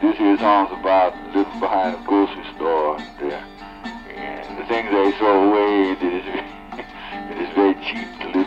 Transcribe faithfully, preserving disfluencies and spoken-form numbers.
this here song's about living behind a grocery store there. And the things they throw away, it is, it is very cheap to live